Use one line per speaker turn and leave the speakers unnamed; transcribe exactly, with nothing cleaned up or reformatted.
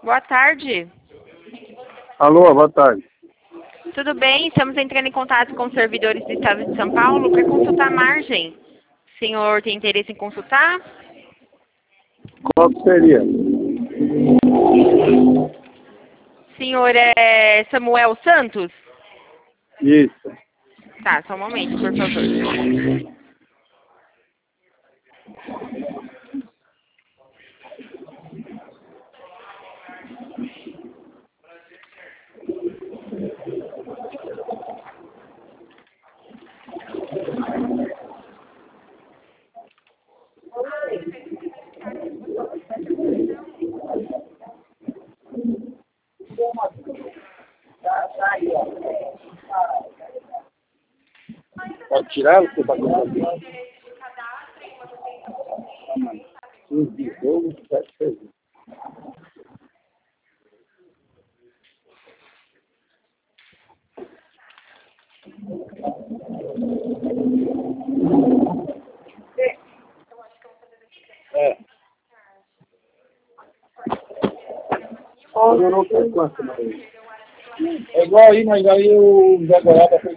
Boa tarde.
Alô, boa tarde.
Tudo bem? Estamos entrando em contato com os servidores do Estado de São Paulo para consultar a margem. O senhor tem interesse em consultar?
Qual que seria?
O senhor é Samuel Santos?
Isso.
Tá, só um momento, por favor.
Pode tirar o que está acontecendo? É. Eu não sei quanto, mas... É igual aí, mas aí o Zé Goiaba fez